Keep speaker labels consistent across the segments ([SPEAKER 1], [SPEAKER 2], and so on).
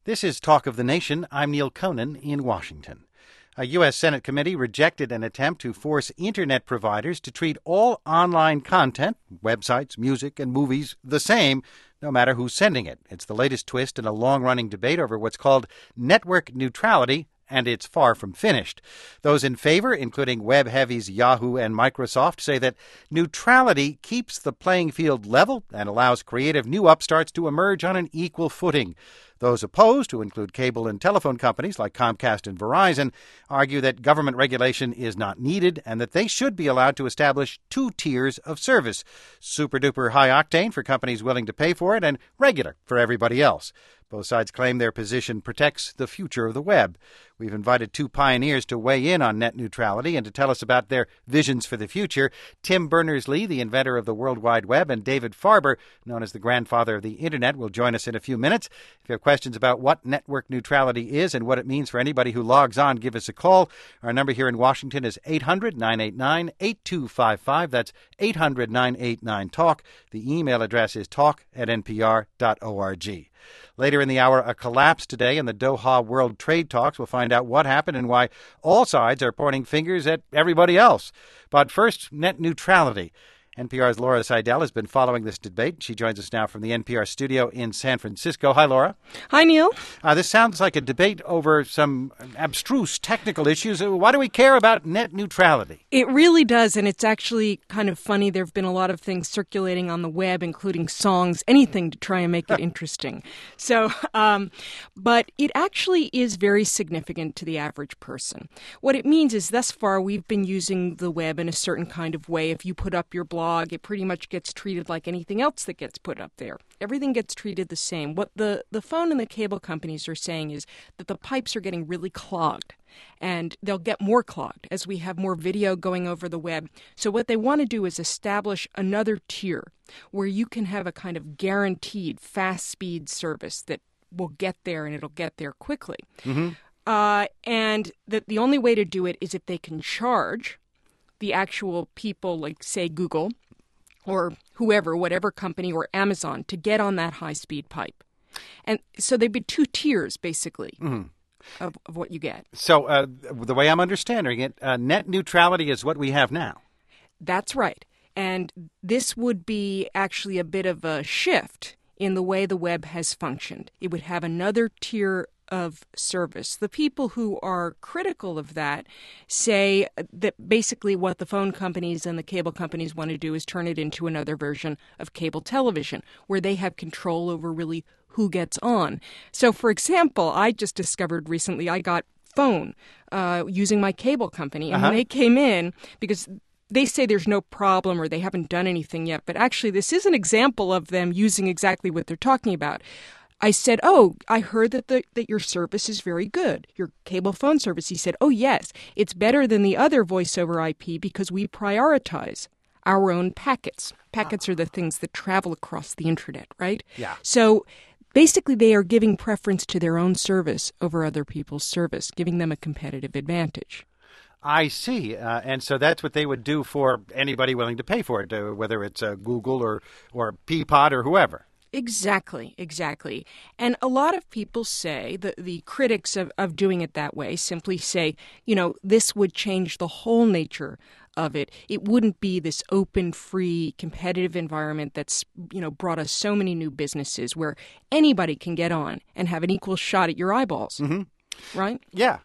[SPEAKER 1] This is Talk of the Nation. I'm Neil Conan in Washington. A U.S. Senate committee rejected an attempt to force Internet providers to treat all online content, websites, music, and movies, the same, no matter who's sending it. It's the latest twist in a long-running debate over what's called network neutrality, and it's far from finished. Those in favor, including web heavies Yahoo and Microsoft, say that neutrality keeps the playing field level and allows creative new upstarts to emerge on an equal footing. Those opposed, who include cable and telephone companies like Comcast and Verizon, argue that government regulation is not needed and that they should be allowed to establish two tiers of service: super-duper high-octane for companies willing to pay for it and regular for everybody else. Both sides claim their position protects the future of the web. We've invited two pioneers to weigh in on net neutrality and to tell us about their visions for the future: Tim Berners-Lee, the inventor of the World Wide Web, and David Farber, known as the grandfather of the Internet, will join us in a few minutes. If you have questions about what network neutrality is and what it means for anybody who logs on, give us a call. Our number here in Washington is 800-989-8255. That's 800-989-TALK. The email address is talk@npr.org. Later in the hour, a collapse today in the Doha World Trade Talks. We'll find out what happened and why all sides are pointing fingers at everybody else. But first, net neutrality. NPR's Laura Seidel has been following this debate. She joins us now from the NPR studio in San Francisco. Hi, Laura.
[SPEAKER 2] Hi, Neil.
[SPEAKER 1] This sounds like a debate over some abstruse technical issues. Why do we care about net neutrality?
[SPEAKER 2] It really does, and it's actually kind of funny. There have been a lot of things circulating on the web, including songs, anything to try and make it interesting. So, but it actually is very significant to the average person. What it means is thus far we've been using the web in a certain kind of way. If you put up your blog, it pretty much gets treated like anything else that gets put up there. Everything gets treated the same. What the phone and the cable companies are saying is that the pipes are getting really clogged, and they'll get more clogged as we have more video going over the web. So what they want to do is establish another tier where you can have a kind of guaranteed fast speed service that will get there, and it'll get there quickly. Mm-hmm. And that the only way to do it is if they can charge the actual people, like, say, Google or whoever, whatever company, or Amazon, to get on that high-speed pipe. And so there'd be two tiers, basically, of what you get.
[SPEAKER 1] So the way I'm understanding it, net neutrality is what we have now.
[SPEAKER 2] That's right. And this would be actually a bit of a shift in the way the web has functioned. It would have another tier of service. The people who are critical of that say that basically what the phone companies and the cable companies want to do is turn it into another version of cable television, where they have control over really who gets on. So, for example, I just discovered recently I got phone using my cable company, and when they came in, because they say there's no problem or they haven't done anything yet, but actually this is an example of them using exactly what they're talking about. I said, I heard that your service is very good, your cable phone service. He said, yes, it's better than the other voice over IP because we prioritize our own packets. Packets are the things that travel across the internet, right?
[SPEAKER 1] Yeah.
[SPEAKER 2] So basically they are giving preference to their own service over other people's service, giving them a competitive advantage.
[SPEAKER 1] I see. And so that's what they would do for anybody willing to pay for it, whether it's Google or Peapod or whoever.
[SPEAKER 2] Exactly. And a lot of people say, the critics of doing it that way simply say, this would change the whole nature of it. It wouldn't be this open, free, competitive environment that's, brought us so many new businesses where anybody can get on and have an equal shot at your eyeballs. Mm-hmm. Right?
[SPEAKER 1] Yeah.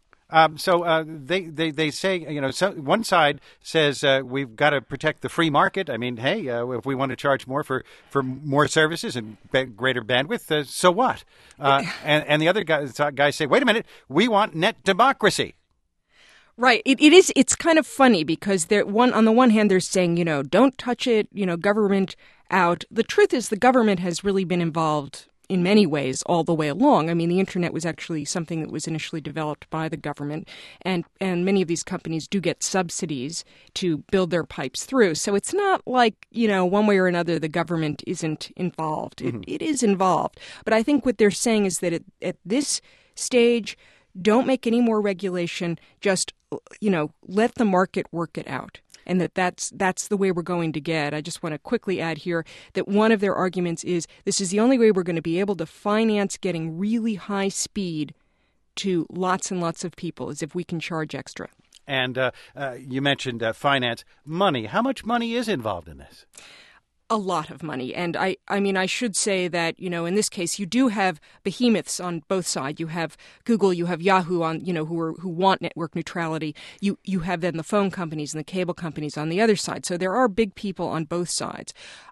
[SPEAKER 1] So they say, so one side says we've got to protect the free market. I mean, hey, if we want to charge more for more services and greater bandwidth, so what? And the other guys say, wait a minute, we want net democracy.
[SPEAKER 2] Right. It's kind of funny because on the one hand, they're saying, don't touch it, government out. The truth is the government has really been involved in many ways all the way along. I mean, the internet was actually something that was initially developed by the government, and many of these companies do get subsidies to build their pipes through. So it's not like, one way or another the government isn't involved. Mm-hmm. It is involved. But I think what they're saying is that at this stage, don't make any more regulation. Just, let the market work it out. and that's the way we're going to get. I just want to quickly add here that one of their arguments is this is the only way we're going to be able to finance getting really high speed to lots and lots of people, is if we can charge extra.
[SPEAKER 1] And you mentioned finance. Money. How much money is involved in this?
[SPEAKER 2] A lot of money. And I mean, I should say that, in this case, you do have behemoths on both sides. You have Google, you have Yahoo on, who want network neutrality. You have then the phone companies and the cable companies on the other side. So there are big people on both sides.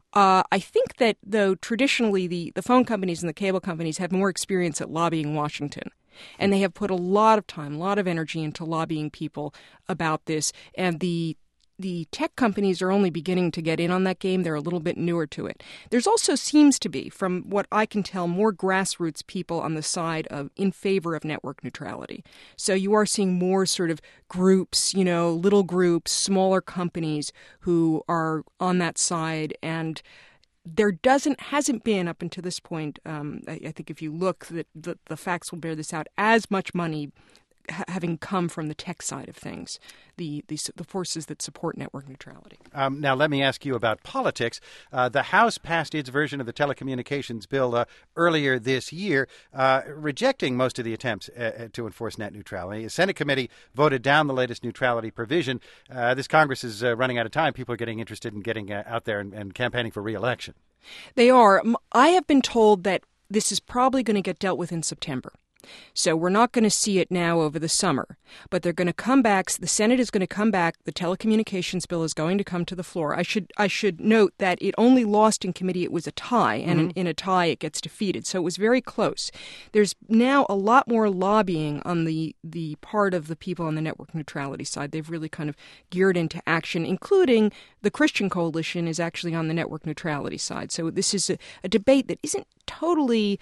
[SPEAKER 2] I think that, though, traditionally the phone companies and the cable companies have more experience at lobbying Washington. And they have put a lot of time, a lot of energy into lobbying people about this. And the tech companies are only beginning to get in on that game. They're a little bit newer to it. There's also seems to be, from what I can tell, more grassroots people on the side of in favor of network neutrality. So you are seeing more sort of groups, little groups, smaller companies who are on that side. And there hasn't been up until this point, I think if you look, the facts will bear this out, as much money having come from the tech side of things, the forces that support network neutrality.
[SPEAKER 1] Now, let me ask you about politics. The House passed its version of the telecommunications bill earlier this year, rejecting most of the attempts to enforce net neutrality. A Senate committee voted down the latest neutrality provision. This Congress is running out of time. People are getting interested in getting out there and campaigning for re-election.
[SPEAKER 2] They are. I have been told that this is probably going to get dealt with in September. So we're not going to see it now over the summer, but they're going to come back. The Senate is going to come back. The telecommunications bill is going to come to the floor. I should note that it only lost in committee. It was a tie, and in a tie it gets defeated. So it was very close. There's now a lot more lobbying on the part of the people on the network neutrality side. They've really kind of geared into action, including the Christian Coalition is actually on the network neutrality side. So this is a debate that isn't totally,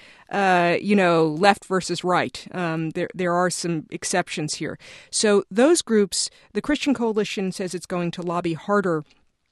[SPEAKER 2] left versus right. There are some exceptions here. So those groups, the Christian Coalition says it's going to lobby harder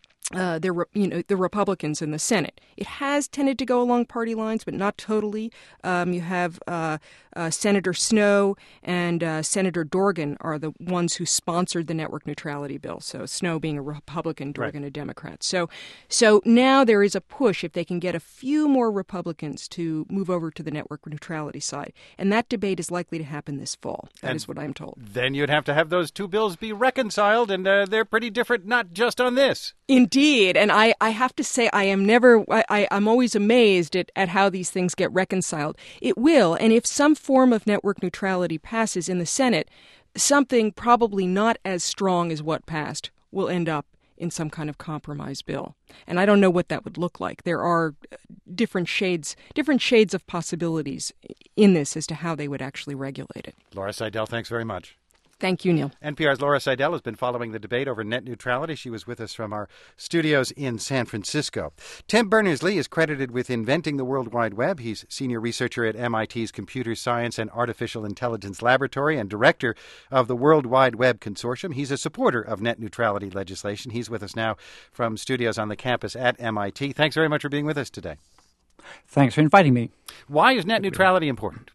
[SPEAKER 2] the Republicans in the Senate. It has tended to go along party lines, but not totally. You have Senator Snowe and Senator Dorgan are the ones who sponsored the network neutrality bill. So Snowe being a Republican, Dorgan a Democrat. So now there is a push if they can get a few more Republicans to move over to the network neutrality side. And that debate is likely to happen this fall. That is what I'm told. Then
[SPEAKER 1] you'd have to have those two bills be reconciled, and they're pretty different, not just on this.
[SPEAKER 2] Indeed, and I have to say I'm always amazed at how these things get reconciled. It will, and if some form of network neutrality passes in the Senate, something probably not as strong as what passed will end up in some kind of compromise bill. And I don't know what that would look like. There are different shades of possibilities in this as to how they would actually regulate it.
[SPEAKER 1] Laura Seidel, thanks very much.
[SPEAKER 2] Thank you, Neil.
[SPEAKER 1] NPR's Laura Seidel has been following the debate over net neutrality. She was with us from our studios in San Francisco. Tim Berners-Lee is credited with inventing the World Wide Web. He's senior researcher at MIT's Computer Science and Artificial Intelligence Laboratory and director of the World Wide Web Consortium. He's a supporter of net neutrality legislation. He's with us now from studios on the campus at MIT. Thanks very much for being with us today.
[SPEAKER 3] Thanks for inviting me.
[SPEAKER 1] Why is net neutrality important?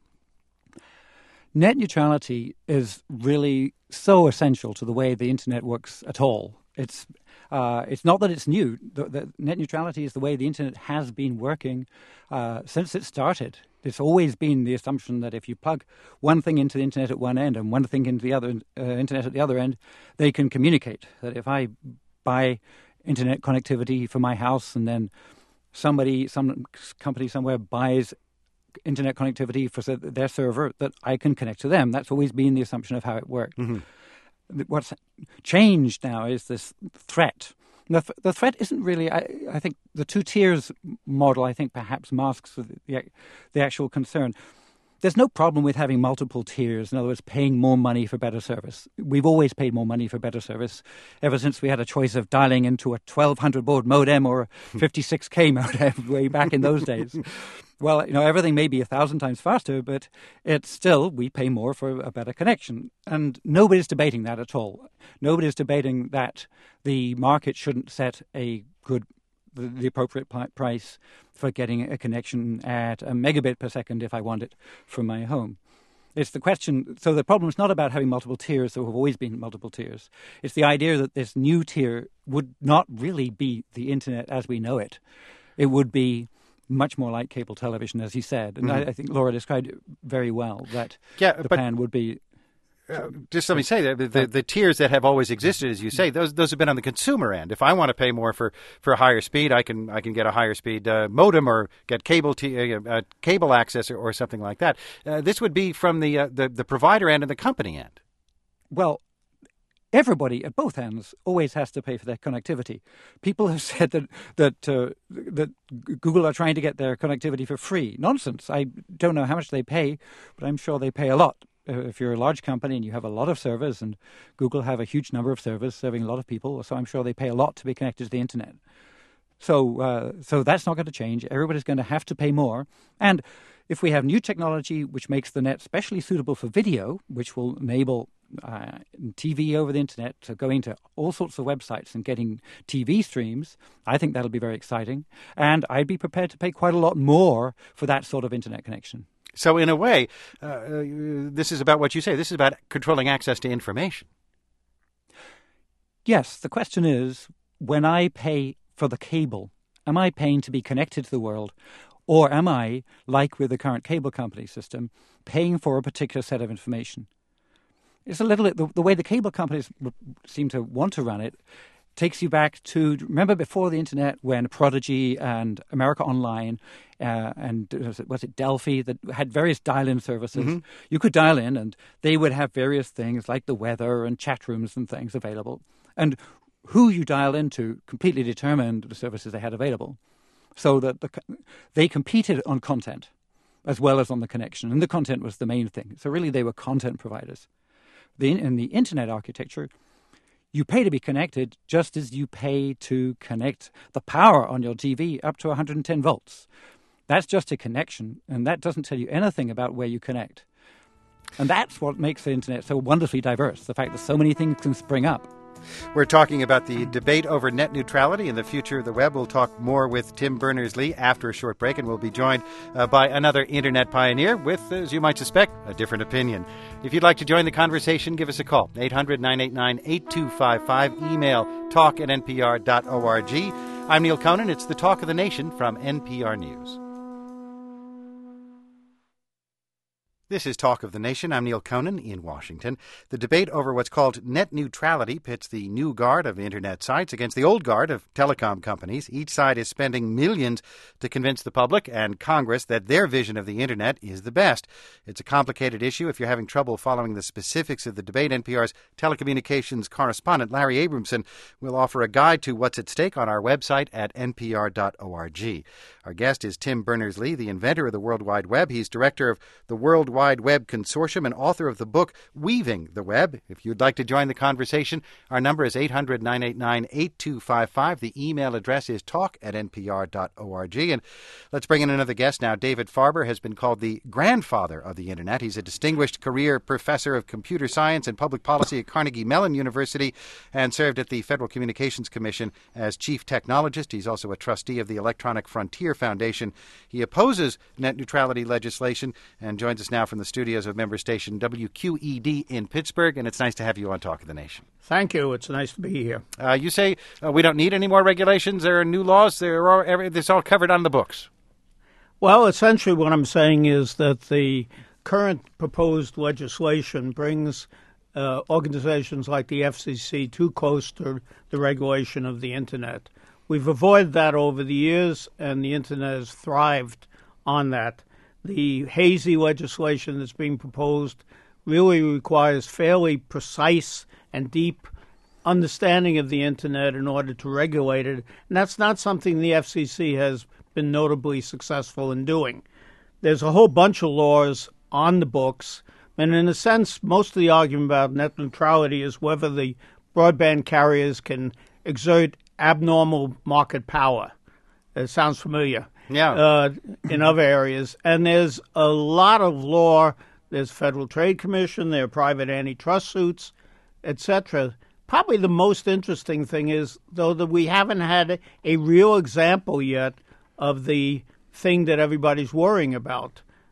[SPEAKER 3] Net neutrality is really so essential to the way the Internet works at all. It's not that it's new. The net neutrality is the way the Internet has been working since it started. It's always been the assumption that if you plug one thing into the Internet at one end and one thing into the other Internet at the other end, they can communicate. That if I buy Internet connectivity for my house and then some company somewhere buys Internet connectivity for their server, that I can connect to them. That's always been the assumption of how it worked. Mm-hmm. What's changed now is this threat. The threat isn't really, I think the two tiers model, I think perhaps masks the actual concern. There's no problem with having multiple tiers, in other words, paying more money for better service. We've always paid more money for better service ever since we had a choice of dialing into a 1200 baud modem or a 56K modem way back in those days. Well, everything may be 1,000 times faster, but it's still, we pay more for a better connection. And nobody's debating that at all. Nobody's debating that the market shouldn't set the appropriate price for getting a connection at a megabit per second if I want it from my home. It's the question. So the problem is not about having multiple tiers. There have always been multiple tiers. It's the idea that this new tier would not really be the internet as we know it. It would be much more like cable television, as you said. And I think Laura described it very well, that the plan would be...
[SPEAKER 1] just let me say that the tiers that have always existed, as you say, those have been on the consumer end. If I want to pay more for higher speed, I can get a higher speed modem or get cable access or something like that. This would be from the provider end and the company end.
[SPEAKER 3] Well, everybody at both ends always has to pay for their connectivity. People have said that Google are trying to get their connectivity for free. Nonsense. I don't know how much they pay, but I'm sure they pay a lot. If you're a large company and you have a lot of servers, and Google have a huge number of servers serving a lot of people, so I'm sure they pay a lot to be connected to the internet. So that's not going to change. Everybody's going to have to pay more. And if we have new technology which makes the net specially suitable for video, which will enable TV over the internet, so going to all sorts of websites and getting TV streams, I think that'll be very exciting. And I'd be prepared to pay quite a lot more for that sort of internet connection.
[SPEAKER 1] So in a way, this is about what you say. This is about controlling access to information.
[SPEAKER 3] Yes. The question is, when I pay for the cable, am I paying to be connected to the world? Or am I, like with the current cable company system, paying for a particular set of information? It's a little bit the way the cable companies seem to want to run it. Takes you back to, remember before the internet when Prodigy and America Online and was it Delphi that had various dial-in services? Mm-hmm. You could dial in and they would have various things like the weather and chat rooms and things available. And who you dial into completely determined the services they had available. So that they competed on content as well as on the connection. And the content was the main thing. So really they were content providers. In the internet architecture, you pay to be connected just as you pay to connect the power on your TV up to 110 volts. That's just a connection, and that doesn't tell you anything about where you connect. And that's what makes the internet so wonderfully diverse, the fact that so many things can spring up.
[SPEAKER 1] We're talking about the debate over net neutrality and the future of the web. We'll talk more with Tim Berners-Lee after a short break, and we'll be joined by another internet pioneer with, as you might suspect, a different opinion. If you'd like to join the conversation, give us a call, 800-989-8255, email talk@npr.org. I'm Neil Conan. It's the Talk of the Nation from NPR News. This is Talk of the Nation. I'm Neil Conan in Washington. The debate over what's called net neutrality pits the new guard of internet sites against the old guard of telecom companies. Each side is spending millions to convince the public and Congress that their vision of the internet is the best. It's a complicated issue. If you're having trouble following the specifics of the debate, NPR's telecommunications correspondent Larry Abramson will offer a guide to what's at stake on our website at npr.org. Our guest is Tim Berners-Lee, the inventor of the World Wide Web. He's director of the World Wide Web Consortium and author of the book Weaving the Web. If you'd like to join the conversation, our number is 800-989-8255. The email address is talk@npr.org. And let's bring in another guest now. David Farber has been called the grandfather of the internet. He's a distinguished career professor of computer science and public policy at Carnegie Mellon University and served at the Federal Communications Commission as chief technologist. He's also a trustee of the Electronic Frontier Foundation. He opposes net neutrality legislation and joins us now from the studios of member station WQED in Pittsburgh, and it's nice to have you on Talk of the Nation.
[SPEAKER 4] Thank you. It's nice to be here.
[SPEAKER 1] You say we don't need any more regulations. There are new laws. It's all covered on the books.
[SPEAKER 4] Well, essentially what I'm saying is that the current proposed legislation brings organizations like the FCC too close to the regulation of the Internet. We've avoided that over the years, and the Internet has thrived on that. The hazy legislation that's being proposed really requires fairly precise and deep understanding of the Internet in order to regulate it, and that's not something the FCC has been notably successful in doing. There's a whole bunch of laws on the books, and in a sense, most of the argument about net neutrality is whether the broadband carriers can exert abnormal market power. It sounds familiar.
[SPEAKER 1] Yeah.
[SPEAKER 4] In other areas. And there's a lot of law. There's Federal Trade Commission, there are private antitrust suits, etc. Probably the most interesting thing is, though, that we haven't had a real example yet of the thing that everybody's worrying about.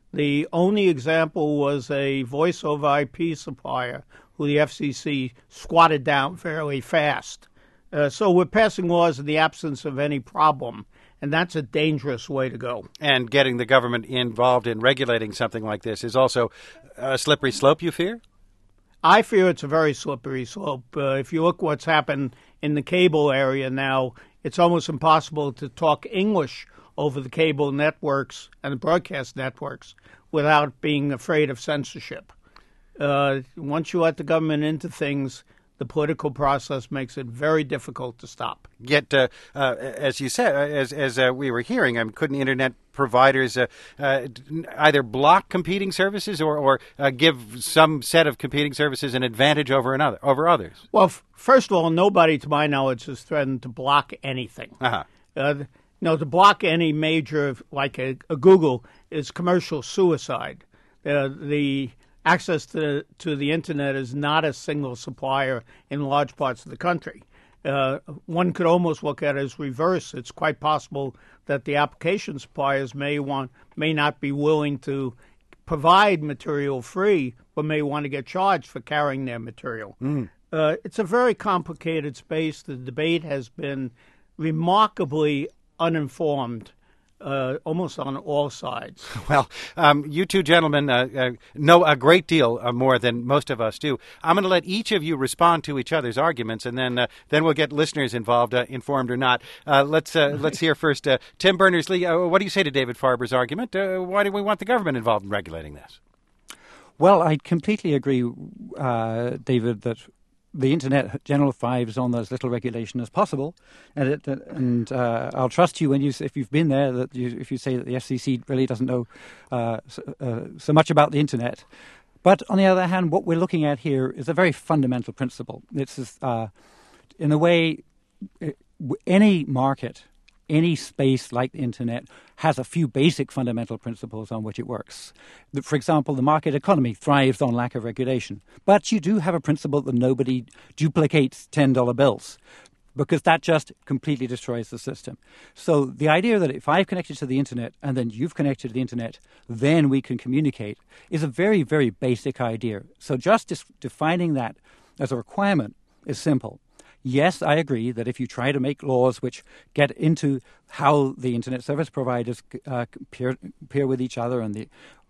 [SPEAKER 4] The only example was a voice over IP supplier who the FCC squatted down fairly fast. So we're passing laws in the absence of any problem, and that's a dangerous way to go.
[SPEAKER 1] And getting the government involved in regulating something like this is also a slippery slope, you fear?
[SPEAKER 4] I fear it's a very slippery slope. If you look what's happened in the cable area now, it's almost impossible to talk English over the cable networks and the broadcast networks without being afraid of censorship. Once you let the government into things, the political process makes it very difficult to stop.
[SPEAKER 1] Yet, as you said, as we were hearing, couldn't Internet providers either block competing services or give some set of competing services an advantage over others?
[SPEAKER 4] Well, first of all, nobody, to my knowledge, has threatened to block anything.
[SPEAKER 1] Uh-huh.
[SPEAKER 4] No, to block any major, like a Google, is commercial suicide. The access to the Internet is not a single supplier in large parts of the country. One could almost look at it as reverse. It's quite possible that the application suppliers may not be willing to provide material free, but may want to get charged for carrying their material. It's a very complicated space. The debate has been remarkably uninformed, almost on all sides.
[SPEAKER 1] Well, you two gentlemen know a great deal more than most of us do. I'm going to let each of you respond to each other's arguments, and then we'll get listeners involved, informed or not. Let's hear first. Tim Berners-Lee, what do you say to David Farber's argument? Why do we want the government involved in regulating this?
[SPEAKER 3] Well, I completely agree, David, that the Internet generally thrives on as little regulation as possible, and I'll trust you if you've been there, if you say that the FCC really doesn't know so much about the Internet. But on the other hand, what we're looking at here is a very fundamental principle. It's in a way, any market, any space like the Internet has a few basic fundamental principles on which it works. For example, the market economy thrives on lack of regulation. But you do have a principle that nobody duplicates $10 bills, because that just completely destroys the system. So the idea that if I've connected to the Internet and then you've connected to the Internet, then we can communicate is a very, very basic idea. So just defining that as a requirement is simple. Yes, I agree that if you try to make laws which get into how the Internet service providers peer with each other and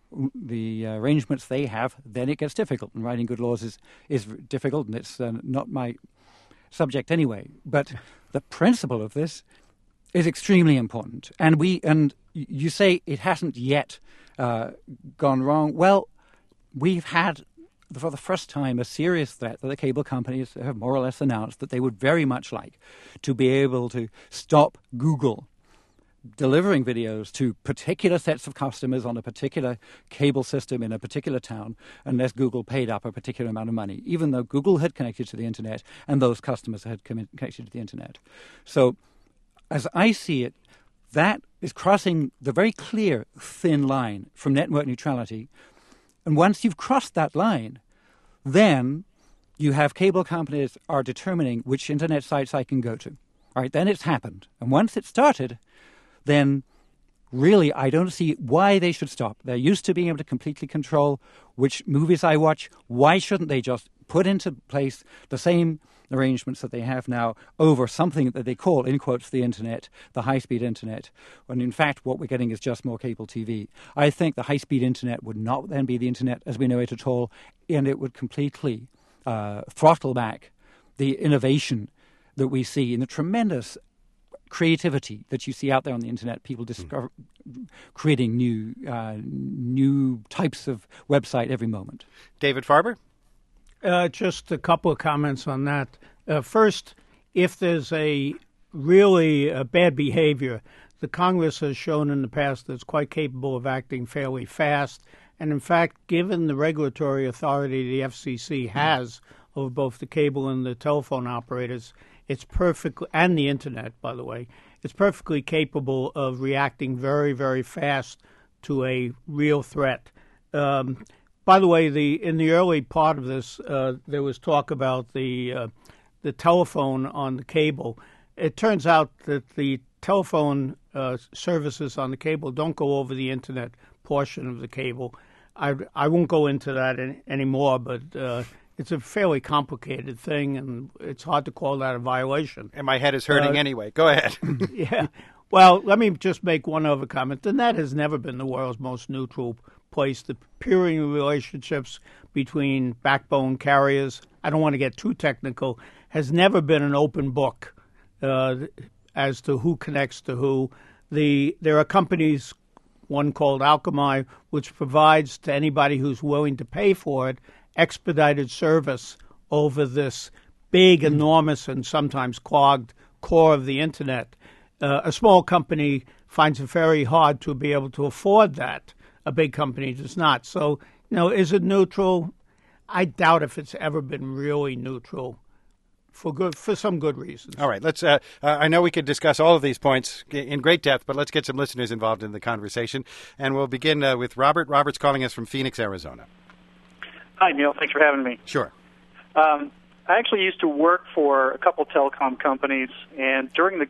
[SPEAKER 3] the arrangements they have, then it gets difficult. And writing good laws is difficult, and it's not my subject anyway. But the principle of this is extremely important. And you say it hasn't yet gone wrong. Well, we've had, for the first time, a serious threat that the cable companies have more or less announced that they would very much like to be able to stop Google delivering videos to particular sets of customers on a particular cable system in a particular town unless Google paid up a particular amount of money, even though Google had connected to the Internet and those customers had connected to the Internet. So, as I see it, that is crossing the very clear, thin line from network neutrality. And once you've crossed that line, then you have cable companies are determining which Internet sites I can go to. All right, then it's happened. And once it started, then really I don't see why they should stop. They're used to being able to completely control which movies I watch. Why shouldn't they just put into place the same arrangements that they have now over something that they call, in quotes, the Internet, the high-speed Internet, when in fact what we're getting is just more cable TV. I think the high-speed Internet would not then be the Internet as we know it at all, and it would completely throttle back the innovation that we see in the tremendous creativity that you see out there on the Internet, people creating new types of website every moment.
[SPEAKER 1] David Farber?
[SPEAKER 4] Just a couple of comments on that. First, if there's really bad behavior, the Congress has shown in the past that it's quite capable of acting fairly fast. And in fact, given the regulatory authority the FCC has over both the cable and the telephone operators, it's perfectly, and the Internet, by the way, it's perfectly capable of reacting very, very fast to a real threat. By the way, in the early part of this, there was talk about the telephone on the cable. It turns out that the telephone services on the cable don't go over the Internet portion of the cable. I won't go into that anymore, but it's a fairly complicated thing, and it's hard to call that a violation.
[SPEAKER 1] And my head is hurting anyway. Go ahead.
[SPEAKER 4] Yeah. Well, let me just make one other comment. The net has never been the world's most neutral place. The peering relationships between backbone carriers, I don't want to get too technical, has never been an open book as to who connects to who. There are companies, one called Alchemy, which provides to anybody who's willing to pay for it expedited service over this big, enormous, and sometimes clogged core of the Internet. A small company finds it very hard to be able to afford that. A big company does not. So, is it neutral? I doubt if it's ever been really neutral for some good reasons.
[SPEAKER 1] All right, let's. I know we could discuss all of these points in great depth, but let's get some listeners involved in the conversation. And we'll begin with Robert. Robert's calling us from Phoenix, Arizona.
[SPEAKER 5] Hi, Neil. Thanks for having me.
[SPEAKER 1] Sure.
[SPEAKER 5] I actually used to work for a couple telecom companies, and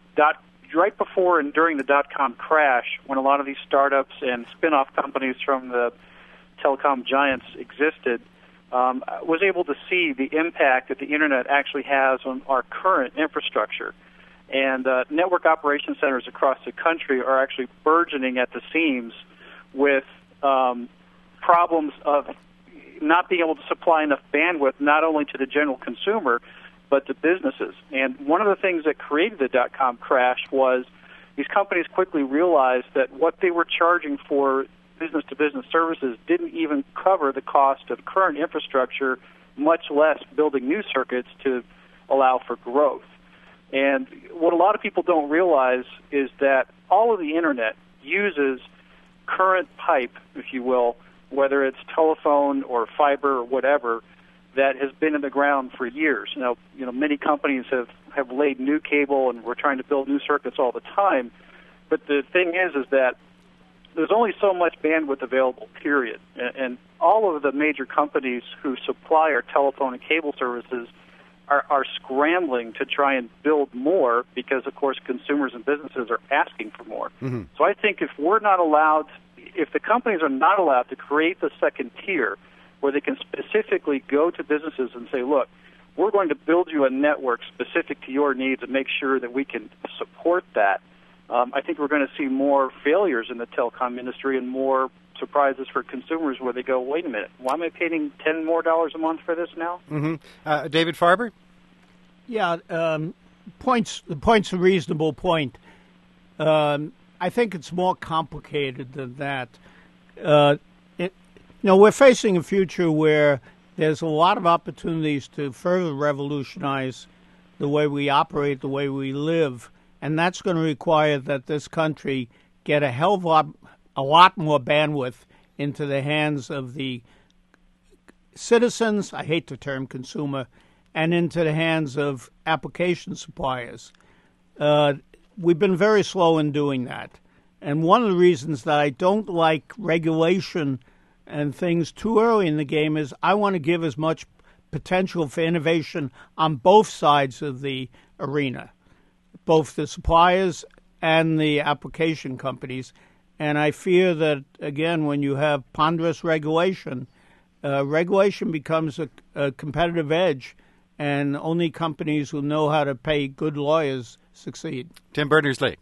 [SPEAKER 5] right before and during the dot-com crash, when a lot of these startups and spin-off companies from the telecom giants existed, I was able to see the impact that the Internet actually has on our current infrastructure. And network operation centers across the country are actually burgeoning at the seams with problems of not being able to supply enough bandwidth not only to the general consumer, but to businesses. And one of the things that created the dot-com crash was these companies quickly realized that what they were charging for business-to-business services didn't even cover the cost of current infrastructure, much less building new circuits to allow for growth. And what a lot of people don't realize is that all of the Internet uses current pipe, if you will, whether it's telephone or fiber or whatever, that has been in the ground for years. Now, many companies have laid new cable, and we're trying to build new circuits all the time. But the thing is that there's only so much bandwidth available, period. And all of the major companies who supply our telephone and cable services are scrambling to try and build more because, of course, consumers and businesses are asking for more. Mm-hmm. So I think if the companies are not allowed to create the second tier where they can specifically go to businesses and say, look, we're going to build you a network specific to your needs and make sure that we can support that, I think we're going to see more failures in the telecom industry and more surprises for consumers where they go, wait a minute, why am I paying $10 more a month for this now?
[SPEAKER 1] Mm-hmm. David Farber?
[SPEAKER 4] Yeah, the point's a reasonable point. I think it's more complicated than that. We're facing a future where there's a lot of opportunities to further revolutionize the way we operate, the way we live, and that's going to require that this country get a lot more bandwidth into the hands of the citizens, I hate the term consumer, and into the hands of application suppliers. We've been very slow in doing that. And one of the reasons that I don't like regulation and things too early in the game is I want to give as much potential for innovation on both sides of the arena, both the suppliers and the application companies. And I fear that, again, when you have ponderous regulation, regulation becomes a competitive edge, and only companies who know how to pay good lawyers succeed.
[SPEAKER 1] Tim Berners-Lee.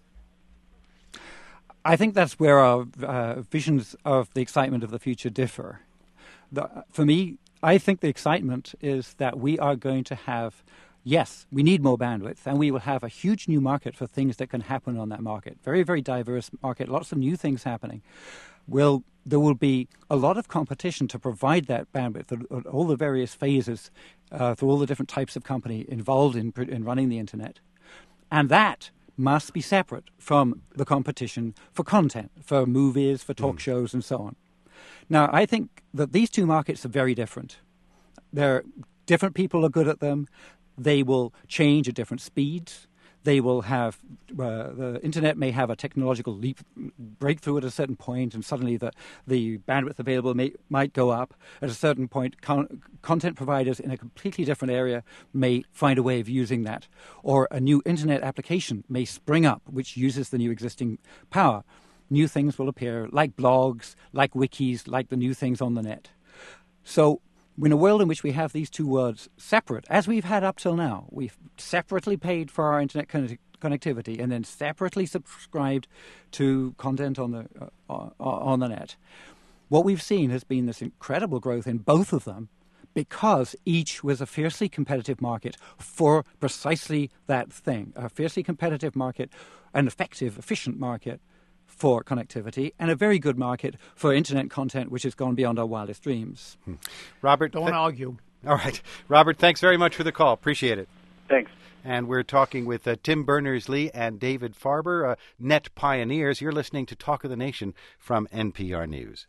[SPEAKER 3] I think that's where our visions of the excitement of the future differ. For me, I think the excitement is that we are going to have, yes, we need more bandwidth, and we will have a huge new market for things that can happen on that market. Very, very diverse market, lots of new things happening. There will be a lot of competition to provide that bandwidth at all the various phases through all the different types of company involved in running the Internet. And that must be separate from the competition for content, for movies, for talk shows, and so on. Now, I think that these two markets are very different. Different people are good at them. They will change at different speeds. They will have the Internet may have a technological breakthrough at a certain point, and suddenly the bandwidth available might go up. At a certain point, content providers in a completely different area may find a way of using that, or a new Internet application may spring up which uses the new existing power. new things will appear, like blogs, like wikis, like the new things on the net. So in a world in which we have these two worlds separate, as we've had up till now, we've separately paid for our internet connectivity and then separately subscribed to content on the net. What we've seen has been this incredible growth in both of them because each was a fiercely competitive market for precisely that thing, a fiercely competitive market, an effective, efficient market for connectivity, and a very good market for internet content which has gone beyond our wildest dreams.
[SPEAKER 1] Robert,
[SPEAKER 4] don't argue.
[SPEAKER 1] All right. Robert, thanks very much for the call. Appreciate it.
[SPEAKER 5] Thanks.
[SPEAKER 1] And we're talking with Tim Berners-Lee and David Farber, net pioneers. You're listening to Talk of the Nation from NPR News.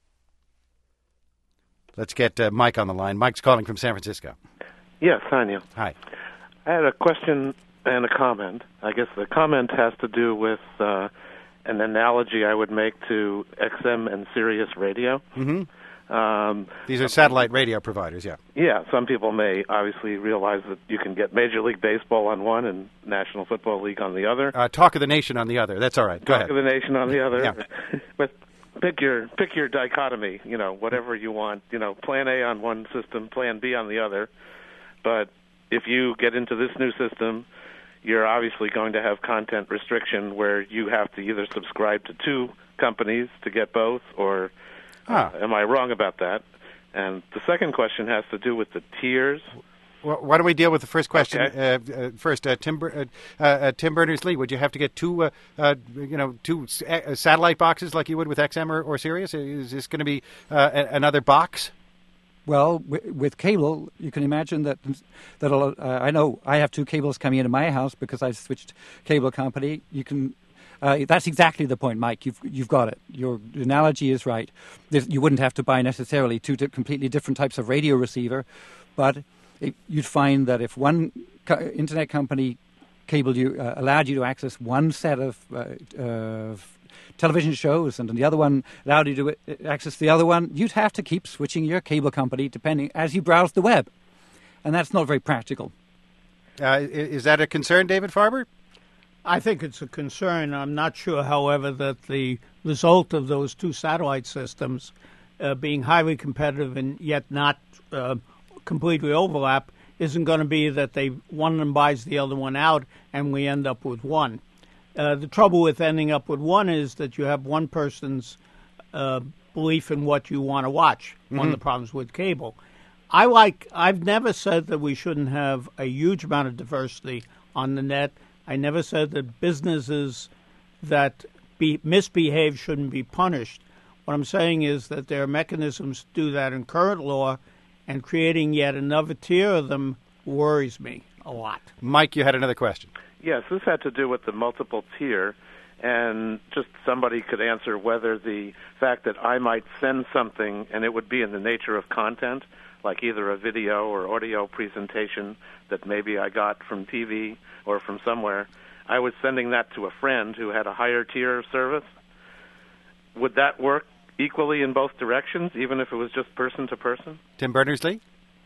[SPEAKER 1] Let's get Mike on the line. Mike's calling from San Francisco.
[SPEAKER 6] Yes, hi, Neil.
[SPEAKER 1] Hi.
[SPEAKER 6] I had a question and a comment. I guess the comment has to do with an analogy I would make to XM and Sirius Radio.
[SPEAKER 1] Mm-hmm. These are satellite radio providers, yeah.
[SPEAKER 6] Yeah, some people may obviously realize that you can get Major League Baseball on one and National Football League on the other.
[SPEAKER 1] Talk of the Nation on the other. That's all right. Go ahead.
[SPEAKER 6] Talk of the Nation on the other.
[SPEAKER 1] Yeah.
[SPEAKER 6] But pick your dichotomy, whatever you want. Plan A on one system, Plan B on the other. But if you get into this new system, you're obviously going to have content restriction where you have to either subscribe to two companies to get both, or am I wrong about that? And the second question has to do with the tiers.
[SPEAKER 1] Well, why don't we deal with the first question
[SPEAKER 6] Okay.
[SPEAKER 1] first? Tim Berners-Lee, would you have to get two satellite boxes like you would with XM or Sirius? Is this going to be another box?
[SPEAKER 3] Well, with cable, you can imagine that I know I have two cables coming into my house because I've switched cable company. You can. That's exactly the point, Mike. You've got it. Your analogy is right. You wouldn't have to buy necessarily two completely different types of radio receiver, but you'd find that if one internet company cabled you, allowed you to access one set of television shows, and the other one allowed you to access the other one, you'd have to keep switching your cable company depending as you browse the web, and that's not very practical.
[SPEAKER 1] Is that a concern, David Farber?
[SPEAKER 4] I think it's a concern. I'm not sure, however, that the result of those two satellite systems being highly competitive and yet not completely overlap isn't going to be that one of them buys the other one out and we end up with one. The trouble with ending up with one is that you have one person's belief in what you want to watch. Mm-hmm. One of the problems with cable. I've never said that we shouldn't have a huge amount of diversity on the net. I never said that businesses that misbehave shouldn't be punished. What I'm saying is that there are mechanisms to do that in current law, and creating yet another tier of them worries me a lot.
[SPEAKER 1] Mike, you had another question.
[SPEAKER 6] Yes, this had to do with the multiple tier, and just somebody could answer whether the fact that I might send something and it would be in the nature of content, like either a video or audio presentation that maybe I got from TV or from somewhere, I was sending that to a friend who had a higher tier of service. Would that work equally in both directions, even if it was just person to person?
[SPEAKER 1] Tim Berners-Lee?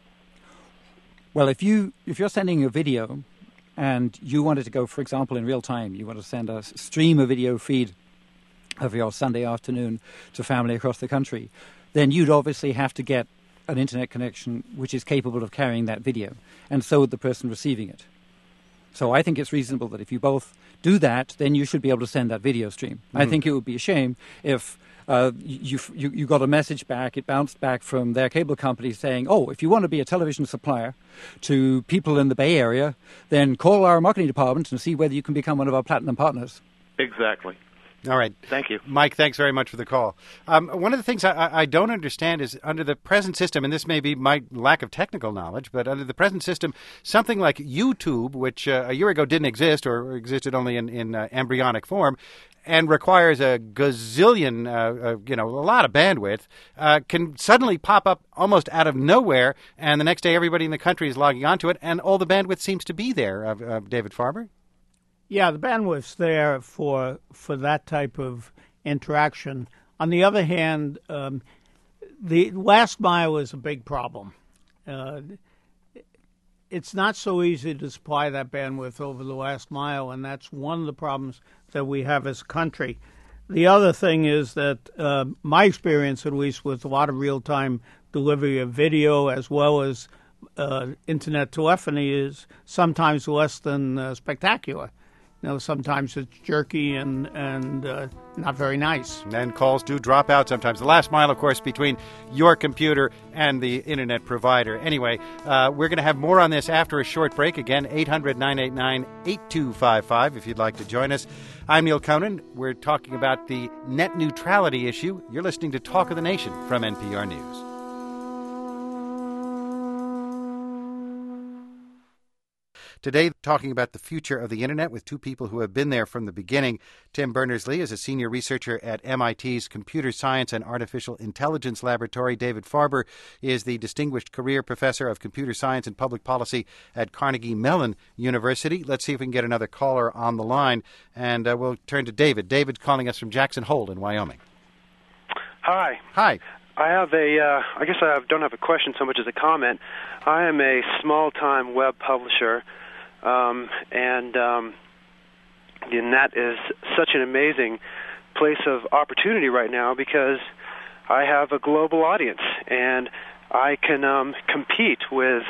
[SPEAKER 3] Well, if you're sending a video and you wanted to go, for example, in real time, you want to send a stream a video feed of your Sunday afternoon to family across the country, then you'd obviously have to get an internet connection which is capable of carrying that video, and so would the person receiving it. So I think it's reasonable that if you both do that, then you should be able to send that video stream. Mm-hmm. I think it would be a shame if you got a message back, it bounced back from their cable company saying, oh, if you want to be a television supplier to people in the Bay Area, then call our marketing department and see whether you can become one of our platinum partners.
[SPEAKER 6] Exactly.
[SPEAKER 1] All right.
[SPEAKER 6] Thank you.
[SPEAKER 1] Mike, thanks very much for the call. One of the things I don't understand is under the present system, and this may be my lack of technical knowledge, but under the present system, something like YouTube, which a year ago didn't exist or existed only in embryonic form, and requires a gazillion, a lot of bandwidth, can suddenly pop up almost out of nowhere, and the next day everybody in the country is logging onto it, and all the bandwidth seems to be there. David Farber?
[SPEAKER 4] Yeah, the bandwidth's there for that type of interaction. On the other hand, the last mile is a big problem. It's not so easy to supply that bandwidth over the last mile, and that's one of the problems that we have as a country. The other thing is that my experience, at least, with a lot of real-time delivery of video as well as internet telephony, is sometimes less than spectacular. Sometimes it's jerky and not very nice.
[SPEAKER 1] And calls do drop out sometimes. The last mile, of course, between your computer and the internet provider. Anyway, we're going to have more on this after a short break. Again, 800-989-8255 if you'd like to join us. I'm Neil Conan. We're talking about the net neutrality issue. You're listening to Talk of the Nation from NPR News. Today, talking about the future of the Internet with two people who have been there from the beginning. Tim Berners-Lee is a senior researcher at MIT's Computer Science and Artificial Intelligence Laboratory. David Farber is the Distinguished Career Professor of Computer Science and Public Policy at Carnegie Mellon University. Let's see if we can get another caller on the line, and we'll turn to David. David's calling us from Jackson Hole in Wyoming.
[SPEAKER 7] Hi.
[SPEAKER 1] Hi.
[SPEAKER 7] I have I guess I don't have a question so much as a comment. I am a small-time web publisher. And that is such an amazing place of opportunity right now because I have a global audience and I can compete with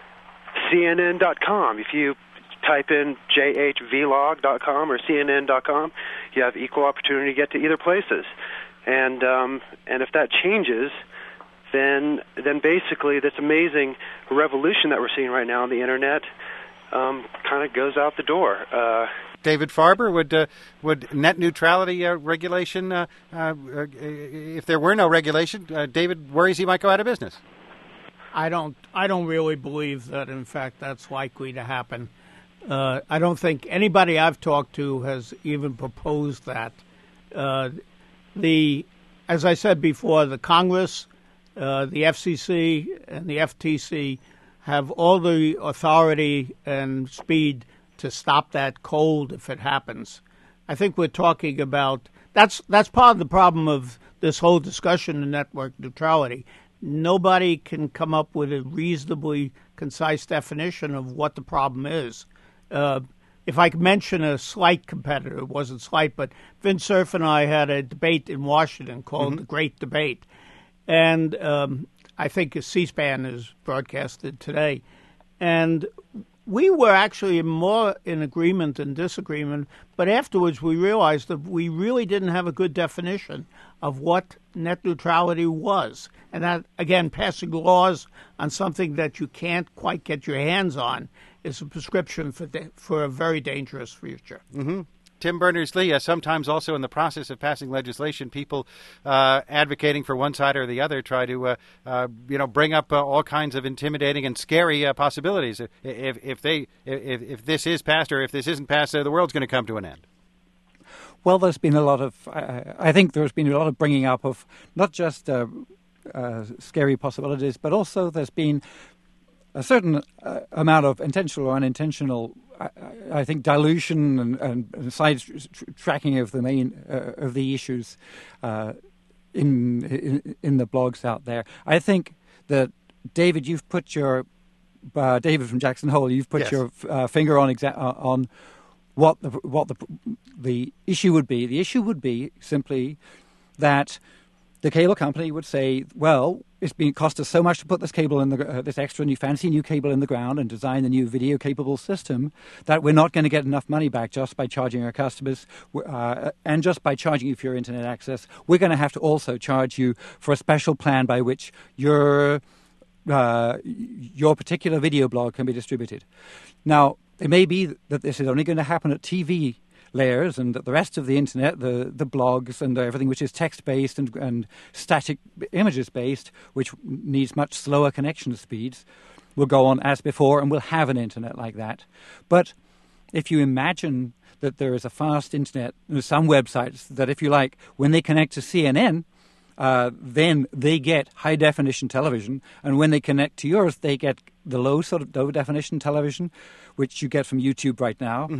[SPEAKER 7] CNN.com. If you type in jhvlog.com or CNN.com, you have equal opportunity to get to either places. And if that changes, then basically this amazing revolution that we're seeing right now on the Internet kind of goes out the door.
[SPEAKER 1] David Farber, would net neutrality regulation, if there were no regulation, David worries he might go out of business?
[SPEAKER 4] I don't really believe that, in fact, that's likely to happen. I don't think anybody I've talked to has even proposed that. As I said before, the Congress, the FCC, and the FTC have all the authority and speed to stop that cold if it happens. I think we're talking about that's part of the problem of this whole discussion of network neutrality. Nobody can come up with a reasonably concise definition of what the problem is. If I could mention a slight competitor, it wasn't slight, but Vint Cerf and I had a debate in Washington called The Great Debate. And I think C-SPAN is broadcasted today. And we were actually more in agreement than disagreement, but afterwards we realized that we really didn't have a good definition of what net neutrality was. And that, again, passing laws on something that you can't quite get your hands on is a prescription for a very dangerous future.
[SPEAKER 1] Mm-hmm. Tim Berners-Lee, sometimes also in the process of passing legislation, people advocating for one side or the other try to, bring up all kinds of intimidating and scary possibilities. If this is passed or if this isn't passed, the world's going to come to an end.
[SPEAKER 3] Well, there's been a lot of, I think there's been a lot of bringing up of not just scary possibilities, but also there's been a certain amount of intentional or unintentional, I think, dilution and side tracking of the main of the issues in the blogs out there. I think that David, you've put your David from Jackson Hole, you've put your finger on what the issue would be. The issue would be simply that the cable company would say, well, it's been cost us so much to put this cable in this extra new fancy new cable in the ground and design the new video capable system that we're not going to get enough money back just by charging our customers and just by charging you for your internet access. We're going to have to also charge you for a special plan by which your particular video blog can be distributed. Now, it may be that this is only going to happen at TV layers, and that the rest of the internet, the blogs and everything which is text-based and static images-based, which needs much slower connection speeds, will go on as before and will have an internet like that. But if you imagine that there is a fast internet, there's some websites that, if you like, when they connect to CNN, then they get high-definition television, and when they connect to yours, they get the low-definition television, which you get from YouTube right now. Mm-hmm.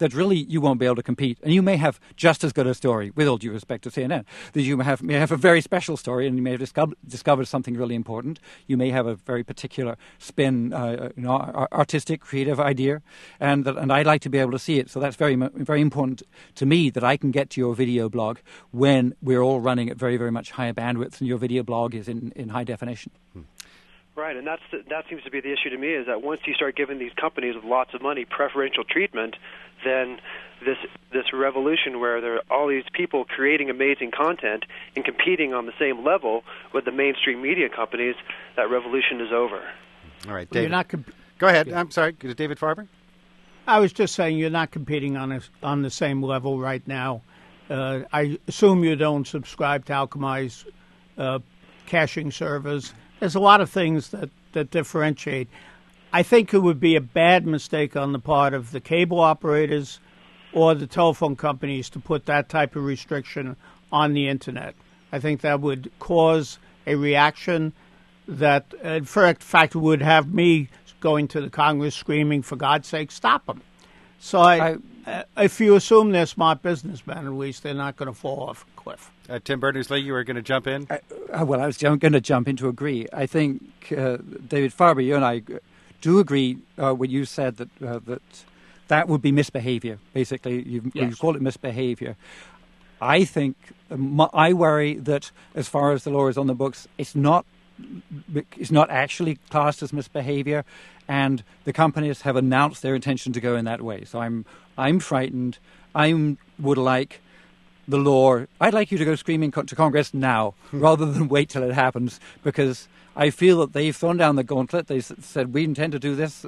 [SPEAKER 3] that really you won't be able to compete. And you may have just as good a story, with all due respect to CNN, that you may have a very special story, and you may have discovered something really important. You may have a very particular spin, artistic, creative idea, and I'd like to be able to see it. So that's very, very important to me, that I can get to your video blog when we're all running at very, very much higher bandwidth, and your video blog is in high definition.
[SPEAKER 7] Right, and that seems to be the issue to me, is that once you start giving these companies with lots of money preferential treatment, then this revolution where there are all these people creating amazing content and competing on the same level with the mainstream media companies, that revolution is over.
[SPEAKER 1] All right, David.
[SPEAKER 4] Well,
[SPEAKER 1] go ahead. I'm sorry, David Farber?
[SPEAKER 4] I was just saying you're not competing on the same level right now. I assume you don't subscribe to Akamai's caching servers. There's a lot of things that differentiate. I think it would be a bad mistake on the part of the cable operators or the telephone companies to put that type of restriction on the Internet. I think that would cause a reaction that, in fact, would have me going to the Congress screaming, for God's sake, stop them. So if you assume they're smart businessmen, at least they're not going to fall off a cliff.
[SPEAKER 1] Tim Berners-Lee, you were going to jump in?
[SPEAKER 3] I was going to jump in to agree. I think, David Farber, you and I do agree when you said that would be misbehavior, basically. You call it misbehavior. I think, I worry that as far as the law is on the books, it's not actually classed as misbehavior, and the companies have announced their intention to go in that way. So I'm frightened. I would like the law. I'd like you to go screaming to Congress now, rather than wait till it happens, because I feel that they've thrown down the gauntlet. They said, we intend to do this.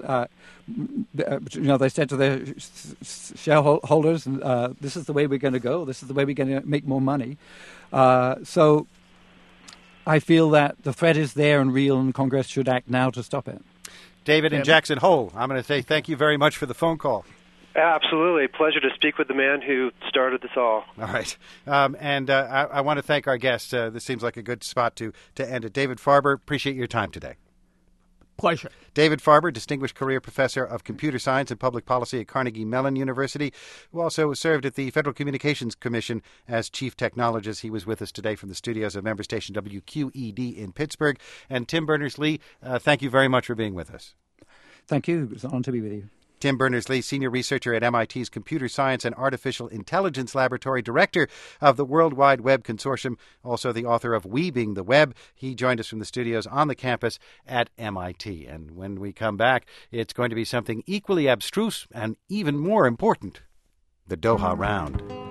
[SPEAKER 3] They said to their shareholders, this is the way we're going to go. This is the way we're going to make more money. So I feel that the threat is there and real, and Congress should act now to stop it.
[SPEAKER 1] David and Jackson Hole, I'm going to say thank you very much for the phone call.
[SPEAKER 7] Absolutely. Pleasure to speak with the man who started this all.
[SPEAKER 1] All right. I want to thank our guests. This seems like a good spot to end it. David Farber, appreciate your time today.
[SPEAKER 4] Pleasure.
[SPEAKER 1] David Farber, Distinguished Career Professor of Computer Science and Public Policy at Carnegie Mellon University, who also served at the Federal Communications Commission as Chief Technologist. He was with us today from the studios of member station WQED in Pittsburgh. And Tim Berners-Lee, thank you very much for being with us.
[SPEAKER 3] Thank you. It was an honor to be with you.
[SPEAKER 1] Tim Berners-Lee, Senior Researcher at MIT's Computer Science and Artificial Intelligence Laboratory, Director of the World Wide Web Consortium, also the author of Weaving the Web. He joined us from the studios on the campus at MIT. And when we come back, it's going to be something equally abstruse and even more important, the Doha Round.